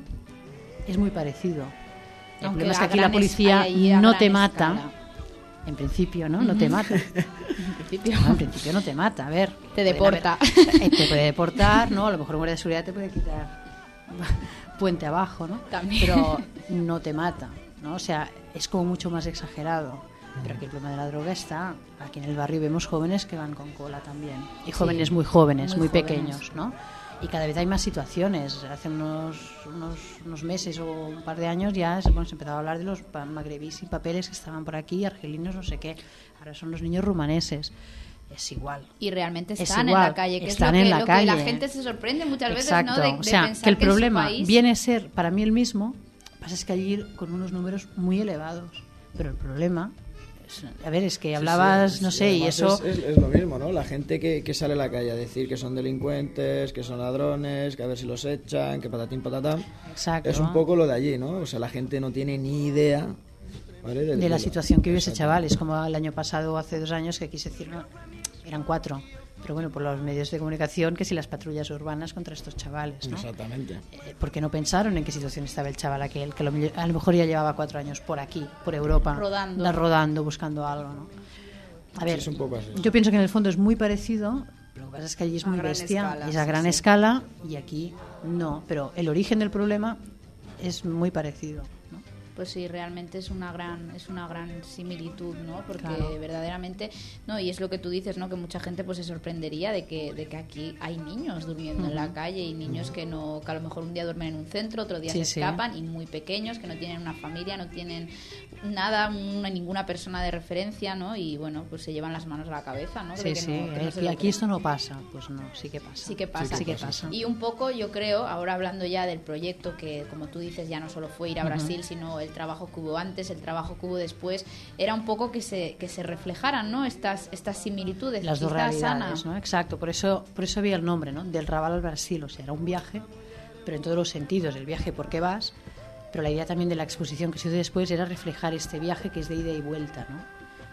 es muy parecido. El Aunque problema es que a aquí la gran policía es- ahí a no gran te mata, escala. en principio, ¿no? No te mata. En principio. No, en principio no te mata, a ver. Te pueden deporta. haber- eh, te puede deportar, ¿no? A lo mejor un guardia de seguridad te puede quitar puente abajo, ¿no? También. Pero no te mata, ¿no? O sea, es como mucho más exagerado. Pero aquí el problema de la droga está. Aquí en el barrio vemos jóvenes que van con cola también. Y jóvenes muy jóvenes, muy muy, jóvenes. pequeños, ¿no? Y cada vez hay más situaciones. Hace unos, unos, unos meses o un par de años ya se, bueno, se empezaba a hablar de los pa- magrebís sin papeles que estaban por aquí, argelinos, no sé qué. Ahora son los niños rumaneses. Es igual. Y realmente Es están en igual, la calle, que están es lo, en que, la lo que la calle. gente se sorprende muchas veces, Exacto. ¿no? De, de o sea, pensar que el en su problema país- viene a ser para mí el mismo, pasa es que allí con unos números muy elevados. Pero el problema, es- a ver, es que hablabas, Sí, sí, no sí, sé, y además eso... Es, es- es lo mismo, ¿no? La gente que, que sale a la calle a decir que son delincuentes, que son ladrones, que a ver si los echan, que patatín patatán. Exacto. Es un poco lo de allí, ¿no? O sea, la gente no tiene ni idea, ¿vale? de la situación que vive ese Exacto. chaval. Es como el año pasado o hace dos años que quise decir, no, eran cuatro. Pero bueno, por los medios de comunicación, que si las patrullas urbanas contra estos chavales, ¿no? Exactamente. Eh, porque no pensaron en qué situación estaba el chaval aquel, que lo- a lo mejor ya llevaba cuatro años por aquí, por Europa, Rodando. da- rodando, buscando algo, ¿no? A ver, es un poco así. yo pienso que en el fondo es muy parecido, lo que pasa es que allí es A muy gran bestia, escala, es a sí, gran sí. escala, y aquí no, pero el origen del problema es muy parecido, ¿no? Pues sí, realmente es una gran es una gran similitud, ¿no? Porque Claro. verdaderamente, no, y es lo que tú dices, ¿no? Que mucha gente pues se sorprendería de que de que aquí hay niños durmiendo en la calle y niños que no que a lo mejor un día duermen en un centro, otro día Sí, se sí. escapan y muy pequeños que no tienen una familia, no tienen nada, una, ninguna persona de referencia, ¿no? Y bueno, pues se llevan las manos a la cabeza, ¿no? De Sí, que sí, no- que no eh, se y lo aquí creen. esto no pasa, pues no, sí que pasa. Sí que pasa. Sí que pasa. Y un poco, yo creo, ahora hablando ya del proyecto, que como tú dices, ya no solo fue ir a Brasil, sino el trabajo que hubo antes, el trabajo que hubo después, era un poco que se, que se reflejaran, ¿no? Estas, estas similitudes. Las dos quizás, realidades, Ana. ¿no? Exacto, por eso, por eso había el nombre, ¿no? Del Raval al Brasil, o sea, era un viaje, pero en todos los sentidos, el viaje por qué vas, pero la idea también de la exposición que se hizo después era reflejar este viaje que es de ida y vuelta, ¿no?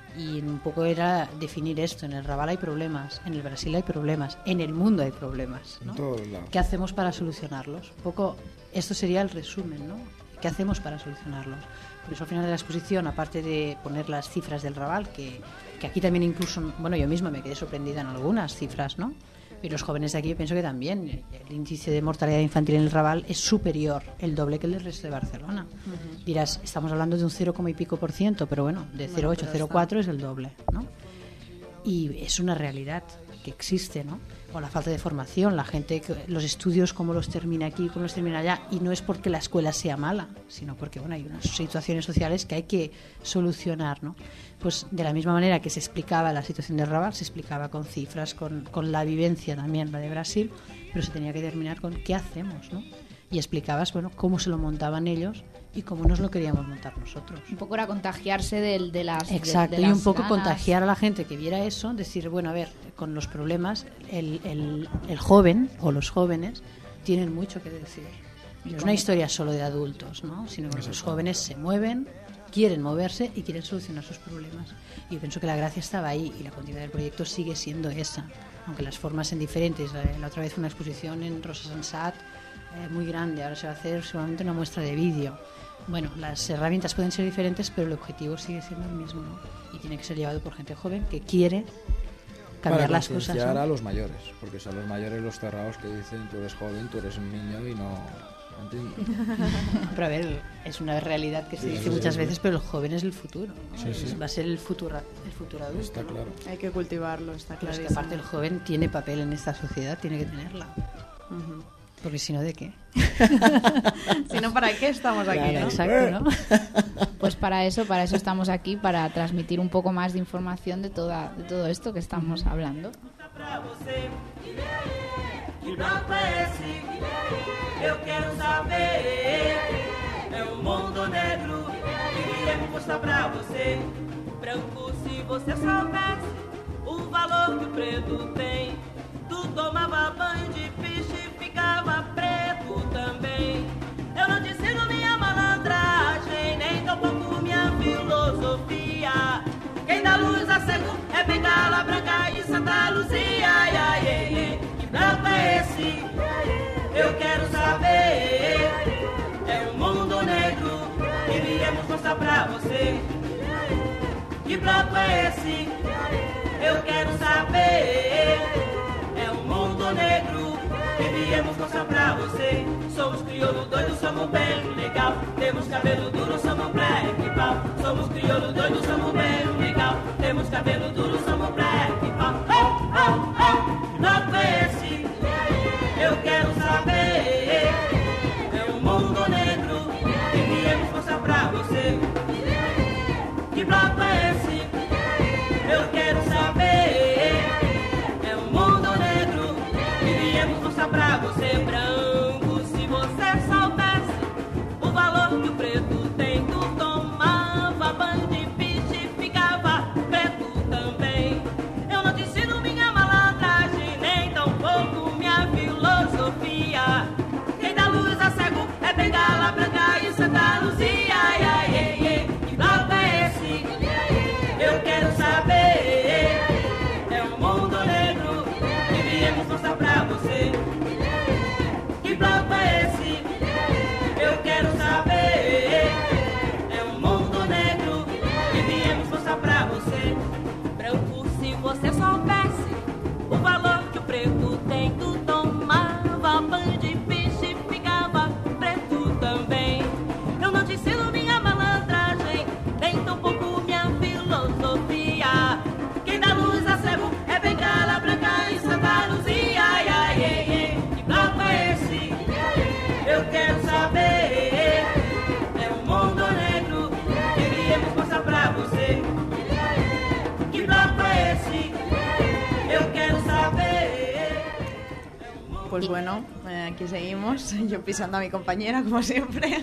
Y un poco era definir esto, en el Raval hay problemas, en el Brasil hay problemas, en el mundo hay problemas, ¿no? En todos lados. ¿Qué hacemos para solucionarlos? Un poco, esto sería el resumen, ¿no? ¿Qué hacemos para solucionarlos? Por eso al final de la exposición, aparte de poner las cifras del Raval, que, que aquí también incluso, bueno, yo misma me quedé sorprendida en algunas cifras, ¿no? Y los jóvenes de aquí yo pienso que también. El índice de mortalidad infantil en el Raval es superior, el doble que el del resto de Barcelona. Dirás, estamos hablando de un cero coma y pico por ciento, pero bueno, de cero coma ocho, pero cero está. coma cuatro es el doble, ¿no? Y es una realidad que existe, ¿no? O la falta de formación, la gente, los estudios, cómo los termina aquí, cómo los termina allá, y no es porque la escuela sea mala, sino porque, bueno, hay unas situaciones sociales que hay que solucionar, ¿no? Pues de la misma manera que se explicaba la situación del Raval, se explicaba con cifras, con, con la vivencia también, la de Brasil, pero se tenía que terminar con qué hacemos, ¿no? Y explicabas, bueno, cómo se lo montaban ellos y cómo nos lo queríamos montar nosotros. Un poco era contagiarse de, de las Exacto, de, de y las un poco ganas. contagiar a la gente que viera eso, decir, bueno, a ver, con los problemas, el, el, el joven o los jóvenes tienen mucho que decir. No es una historia solo de adultos, ¿no? Sino que los jóvenes se mueven, quieren moverse y quieren solucionar sus problemas. Y yo pienso que la gracia estaba ahí y la continuidad del proyecto sigue siendo esa, aunque las formas sean diferentes. La otra vez fue una exposición en Rosa Sensat eh, muy grande, ahora se va a hacer seguramente una muestra de vídeo. Bueno, las herramientas pueden ser diferentes, pero el objetivo sigue siendo el mismo, ¿no? Y tiene que ser llevado por gente joven que quiere cambiar Para las cosas, concienciar ¿no? a los mayores, porque son los mayores los cerrados que dicen tú eres joven, tú eres un niño y no... ¿entiendes? Pero a ver, es una realidad que se Sí, dice sí, muchas sí. veces, pero el joven es el futuro, ¿no? Sí, sí. Va a ser el futuro, el futuro adulto. Está ¿no? claro. Hay que cultivarlo, está Pero es clarísimo. que aparte el joven tiene papel en esta sociedad, tiene que tenerla. Ujú. Porque si no, ¿de qué? Si no, ¿para qué estamos aquí? Claro, ¿no? exacto, ¿no? Pues para eso, para eso estamos aquí, para transmitir un poco más de información de toda, de todo esto que estamos hablando. Pra você, que branco é esse? Eu quero saber. É um mundo negro que iremos mostrar pra você. Branco, se você soubesse o valor que o preto tem. Tu tomava banho de piche e ficava preto também. Eu não te ensino minha malandragem, nem tampouco minha filosofia. Quem dá luz a cego é bengala branca e Santa Luzia. Ai, ai, ai, ai. Que branco é esse? Eu quero saber. É um mundo negro que viemos mostrar pra você. Que branco é esse? Eu quero saber. É um mundo negro que viemos mostrar pra você. Somos crioulo doido, somos bem legal. Temos cabelo duro, somos black pau. Somos crioulo doido, somos bem legal. Temos cabelo duro, somos black pau. Oh, oh, oh, não é esse? Eu quero saber. É um mundo negro que viemos mostrar pra você. Que bloco é esse? Eu quero saber. É um mundo negro que viemos mostrar pra você. Branco, se você soubesse o valor que o preto tem. Tu tomava banho de piche e ficava preto também. Eu não te ensino minha malandragem, nem tampouco minha filosofia. Quem dá luz a cego é bengala branca e Santa Luzia. Ai, ai, ai, ai. Que bloco é esse? Eu quero saber. É um mundo negro que viemos mostrar pra você. Que bloco é esse? Eu quero saber. É um mundo negro que viemos mostrar pra você. Branco, se você soubesse o valor que o preto tem. Tu tomava banho de piche e ficava preto também. Eu não te ensino minha malandragem, nem tampouco minha filosofia. Quem dá luz a cego é bengala branca e Santa Luzia. Ai, ai, ai, ai. Que bloco é esse? Eu quero saber. É um mundo negro que viemos mostrar pra você. Que bloco é esse? Eu quero saber. Pues bueno, eh, aquí seguimos, yo pisando a mi compañera como siempre.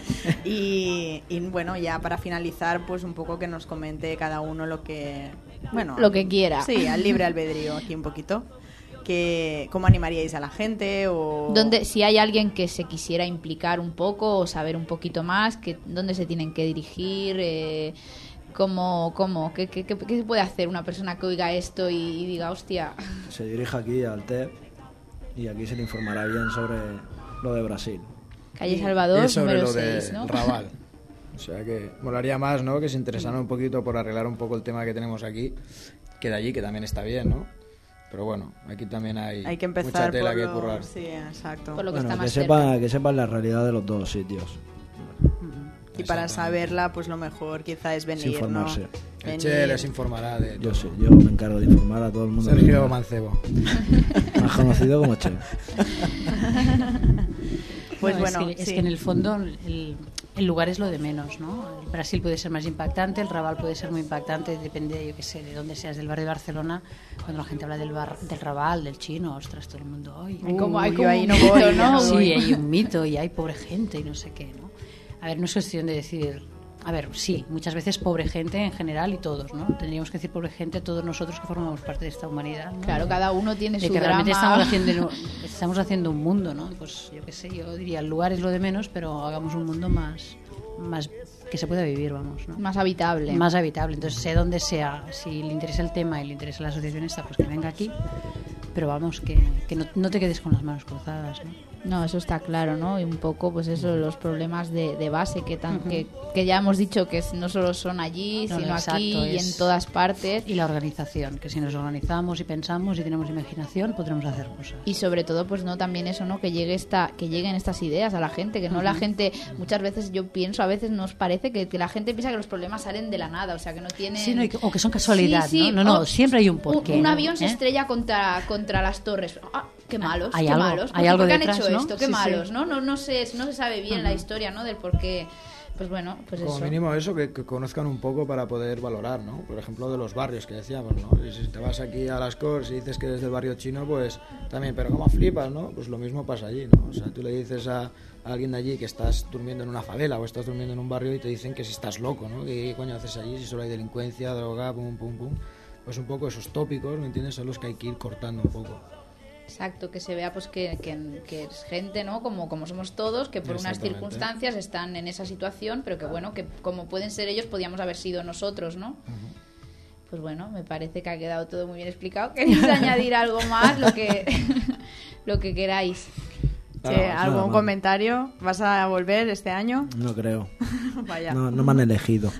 y, y bueno, ya para finalizar, pues un poco que nos comente cada uno lo que... Bueno, Lo que quiera. Sí, al libre albedrío aquí un poquito. Que, ¿Cómo animaríais a la gente? O... Donde, si hay alguien que se quisiera implicar un poco o saber un poquito más, que, ¿dónde se tienen que dirigir? Eh, ¿Cómo? cómo ¿Qué, qué, qué, qué se puede hacer una persona que oiga esto y, y diga, hostia? Se dirige aquí al T E P y aquí se le informará bien sobre lo de Brasil. Calle Salvador, Y sobre número lo de seis, ¿no? Raval. O sea que molaría más, ¿no? Que se interesaran un poquito por arreglar un poco el tema que tenemos aquí, que de allí, que también está bien, ¿no? Pero bueno, aquí también hay, Hay que empezar mucha tela por que lo- currar. Sí, exacto. Por lo que Bueno, está que más sepa, cerca. que sepan la realidad de los dos sitios. Y para Exactamente. saberla, pues lo mejor quizá es venir, informarse. ¿no? El Venir. Che les informará de Yo todo. sí, yo me encargo de informar a todo el mundo. que Sergio venga. Mancebo. Más conocido como Che. Pues No, bueno, es que, es sí. que en el fondo el, el lugar es lo de menos, ¿no? El Brasil puede ser más impactante, el Raval puede ser muy impactante, depende, yo qué sé, de dónde seas, del barrio de Barcelona. Cuando la gente habla del, bar, del Raval, del chino, ostras, todo el mundo, ¡ay! Hay como, hay Uy, como yo ahí un no mito, voy, ya ¿no? no Sí, voy. hay un mito y hay pobre gente y no sé qué, ¿no? A ver, no es cuestión de decir... A ver, sí, muchas veces pobre gente en general y todos, ¿no? Tendríamos que decir pobre gente a todos nosotros que formamos parte de esta humanidad, ¿no? Claro, cada uno tiene De su que drama. realmente estamos haciendo, estamos haciendo un mundo, ¿no? Pues yo qué sé, yo diría, el lugar es lo de menos, pero hagamos un mundo más, más que se pueda vivir, vamos, ¿no? Más habitable. Más habitable. Entonces, sea donde sea, si le interesa el tema y le interesa la asociación esta, pues que venga aquí. Pero vamos, que, que no, no te quedes con las manos cruzadas, ¿no? No, eso está claro, ¿no? Y un poco, pues eso, los problemas de, de base que, tan, que que ya hemos dicho que es- no solo son allí, No, no, sino exacto, aquí y es- en todas partes. Y la organización, que si nos organizamos y pensamos y tenemos imaginación, podremos hacer cosas. Y sobre todo, pues no, también eso, ¿no? Que llegue esta, que lleguen estas ideas a la gente, que no la gente, muchas veces yo pienso, a veces nos parece que, que la gente piensa que los problemas salen de la nada, o sea, que no tienen... Sí, no, y que- o que son casualidad, Sí, sí, ¿no? No, no, o siempre hay un porqué, Un, un ¿no? avión se ¿Eh? estrella contra, contra las torres. Ah, qué malos, hay qué algo, malos. hay ¿Por, algo por qué han detrás, hecho ¿no? esto? Qué Sí, sí. malos, ¿no? No, no, se, no se sabe bien la historia, ¿no? Del por qué... Pues bueno, pues Como eso. mínimo eso, que, que conozcan un poco para poder valorar, ¿no? Por ejemplo, de los barrios que decíamos, ¿no? Y si te vas aquí a las Corts y dices que eres del barrio chino, pues también, pero ¿cómo flipas, no? Pues lo mismo pasa allí, ¿no? O sea, tú le dices a, a alguien de allí que estás durmiendo en una favela o estás durmiendo en un barrio y te dicen que si estás loco, ¿no? Que qué coño haces allí si solo hay delincuencia, droga, pum, pum, pum. Pues un poco esos tópicos, ¿me entiendes? Son los que hay que ir cortando un poco. Exacto, que se vea pues que, que, que es gente, ¿no? Como, como somos todos, que por unas Exactamente. circunstancias están en esa situación, pero que bueno, que como pueden ser ellos, podíamos haber sido nosotros, ¿no? Pues bueno, me parece que ha quedado todo muy bien explicado. ¿Queréis añadir algo más? Lo que, lo que queráis. Che, Nada más, ¿algún nada más. comentario? ¿Vas a volver este año? No creo. Vaya. No, no me han elegido.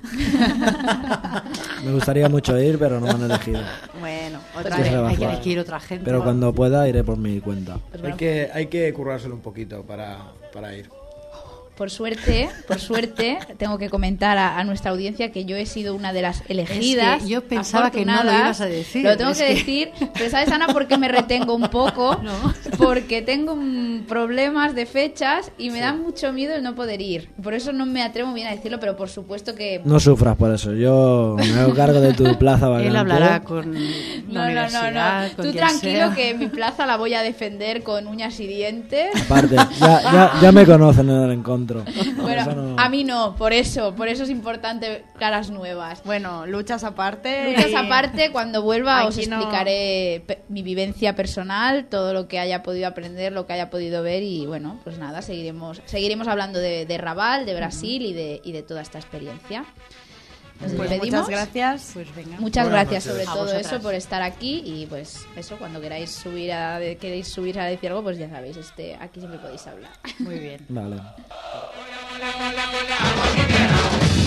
Me gustaría mucho ir, pero no me han elegido. Bueno, Pues otra ¿qué vez. se va a hay, que, hacer? hay que ir otra gente. Pero cuando pueda iré por mi cuenta. Pues Hay bueno, que, hay que currárselo un poquito para, para ir. por suerte, por suerte, tengo que comentar a, a nuestra audiencia que yo he sido una de las elegidas. Es que yo pensaba que no lo afortunadas. ibas a decir, Lo tengo es que, que- decir, pero ¿sabes, Ana, por qué me retengo un poco? No. Porque tengo mm, problemas de fechas y me da mucho miedo el no poder ir. Por eso no me atrevo bien a decirlo, pero por supuesto que... No sufras por eso. Yo me hago cargo de tu plaza vacante. Él hablará con la No, no, no, universidad, no. con Tú quien tranquilo sea. que mi plaza la voy a defender con uñas y dientes. Aparte, ya, ya, ya me conocen en el encuentro. Bueno, Eso no- a mí no, por eso, por eso es importante caras nuevas. Bueno, luchas aparte. Luchas y- aparte, cuando vuelva os Aquí no- explicaré pe- mi vivencia personal, todo lo que haya podido aprender, lo que haya podido ver y bueno, pues nada, seguiremos seguiremos hablando de, de Raval, de Brasil y de, y de toda esta experiencia. Nos Pues despedimos. muchas gracias. Pues venga. Muchas Buenas gracias noches. sobre A todo vosotras. eso por estar aquí y pues eso, cuando queráis subir a queréis subir a decir algo, pues ya sabéis, este aquí siempre podéis hablar. Muy bien. Vale. Hola, hola, hola, hola, hola, hola.